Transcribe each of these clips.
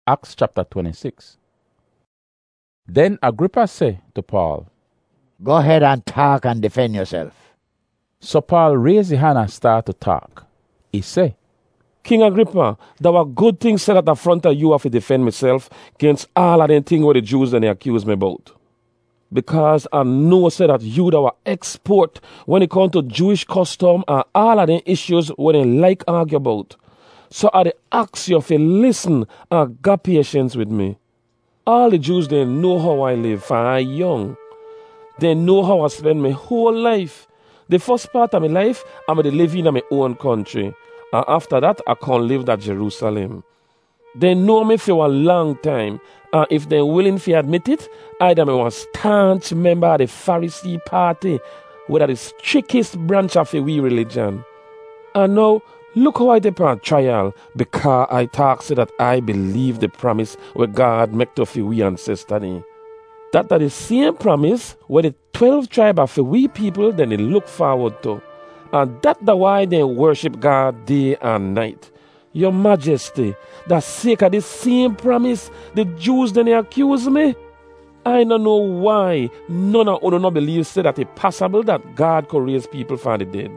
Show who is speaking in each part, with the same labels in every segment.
Speaker 1: Acts chapter 26. Then Agrippa said to Paul,
Speaker 2: Go ahead and talk and defend yourself.
Speaker 1: So Paul raised his hand and started to talk. He said,
Speaker 3: King Agrippa, there were good things said at the front of you have to defend myself against all of them things where the Jews and they accuse me about. Because I know said that you that were expert when it comes to Jewish custom and all of them issues when they like argue about. So I ask you to listen and got patience with me. All the Jews, they know how I live from I young. They know how I spend my whole life. The first part of my life, I'm living in my own country. And after that, I can't live at Jerusalem. They know me for a long time. And if they're willing to admit it, I am a staunch member of the Pharisee party, which is the strictest branch of the we religion. And now, look how I did on trial, because I talk so that I believe the promise where God make to we ancestors. That the same promise where the 12 tribes of we people then they look forward to. And that's why they worship God day and night. Your Majesty, that sake of the same promise, the Jews then they accuse me. I don't know why none of you not believe say that it's possible that God could raise people from the dead.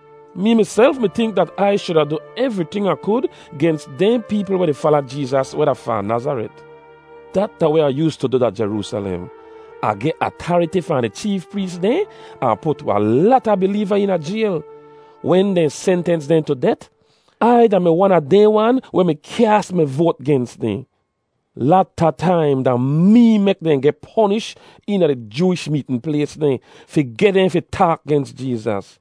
Speaker 3: Me myself, me think that I should have done everything I could against them people where they follow Jesus, where they from Nazareth. That's the way I used to do that Jerusalem. I get authority from the chief priest there and put a lot of believers in a jail. When they sentence them to death, I am one of them one when me cast my vote against them. Lot of time that me make them get punished in the Jewish meeting place there for get them to talk against Jesus.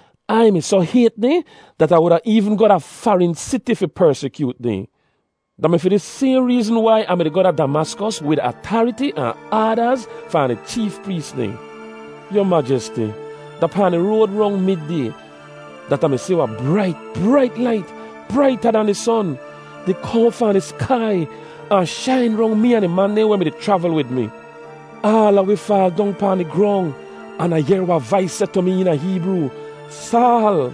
Speaker 3: I me so hate them that I would have even got a foreign city to persecute them. That for the same reason why I'm going to go to Damascus with authority and orders from the chief priest there. Your Majesty, that upon the road wrong midday, that I may see a bright light, brighter than the sun. They come from the sky and shine round me and the man there when they travel with me. All of we fall down upon the ground, and I hear what voice said to me in a Hebrew, Saul,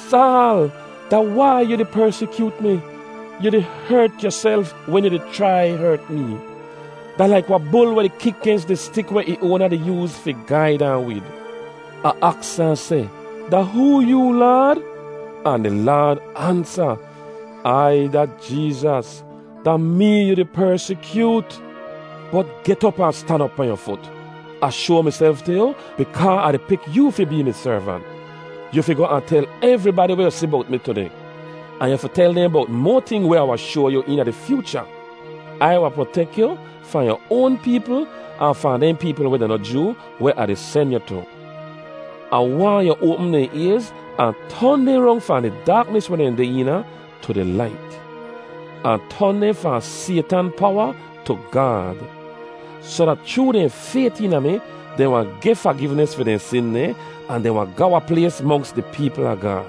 Speaker 3: Saul, that why you did persecute me? You did hurt yourself when you did try hurt me. That like what bull where they kick against the stick where he owner they use for guide and with. A ask and say, that who you, Lord? And the Lord answer, I that Jesus, that me you did persecute. But get up and stand up on your foot. I show myself to you because I pick you to be my servant. You have to go and tell everybody what you see about me today. And you have to tell them about more things where I will show you in the future. I will protect you from your own people and from them people where they're not Jew, where I send you to. I want you open their ears and turn them around from the darkness when they're in the inner to the light. And turn them from Satan's power to God. So that through their faith in me, they will get forgiveness for their sin there, and they will go a place amongst the people of God.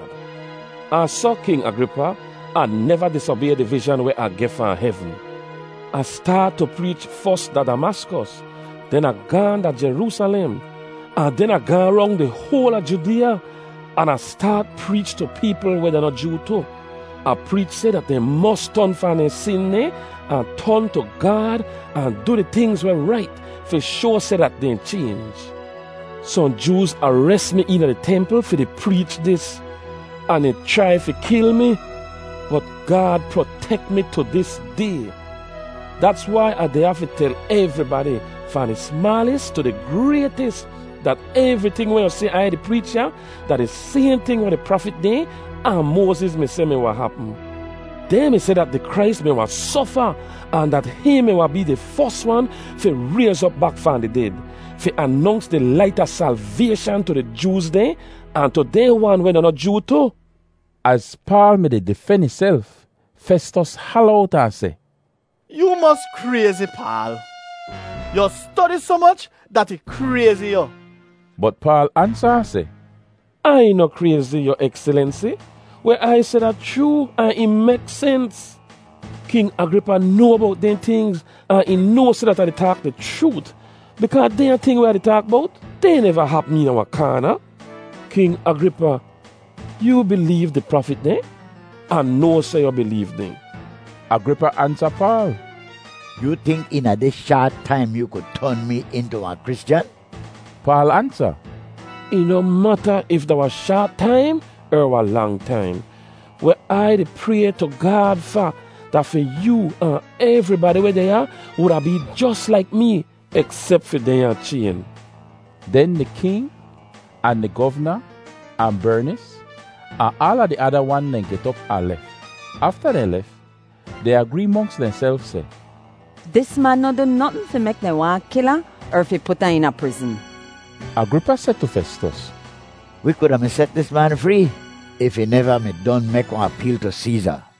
Speaker 3: I saw King Agrippa, I never disobeyed the vision where I get from heaven. I start to preach first at Damascus, then I gone to Jerusalem, and then I go around the whole of Judea, and I start preach to people where they're not Jew too. I preach say that they must turn from their sin there and turn to God and do the things were right for sure say that they change. Some Jews arrest me in the temple for they preach this, and they try to kill me, but God protect me to this day. That's why I have to tell everybody, from the smallest to the greatest, that everything when you say I the preacher, that the same thing when the prophet did, and Moses may say me what happen. They may say that the Christ may suffer, and that he may be the first one to raise up back from the dead, to announce the light of salvation to the Jews there, and to their one when they're not Jew too.
Speaker 1: As Paul made defend himself, Festus holler out and say,
Speaker 4: You must crazy, Paul. You study so much that it crazy you.
Speaker 1: But Paul answer and say,
Speaker 3: I no crazy, your excellency. Where I said that true and it makes sense. King Agrippa know about them things and he knows that I talk the truth. Because they thing where they talk about, they never happen in our corner. King Agrippa, you believe the prophet there? And no say you believe them.
Speaker 1: Agrippa answer Paul,
Speaker 2: You think in a this short time you could turn me into a Christian?
Speaker 1: Paul answer,
Speaker 3: It no matter if there was short time or a long time. Where I dey pray to God for that for you and everybody where they are would have be just like me, except for they are chain.
Speaker 1: Then the king and the governor and Bernice and all of the other one then get up and left. After they left, they agree amongst themselves say,
Speaker 5: This man not do nothing to make them want kill her or if he put her in a prison.
Speaker 1: Agrippa said to Festus,
Speaker 2: We could have set this man free if he never done make one appeal to Caesar.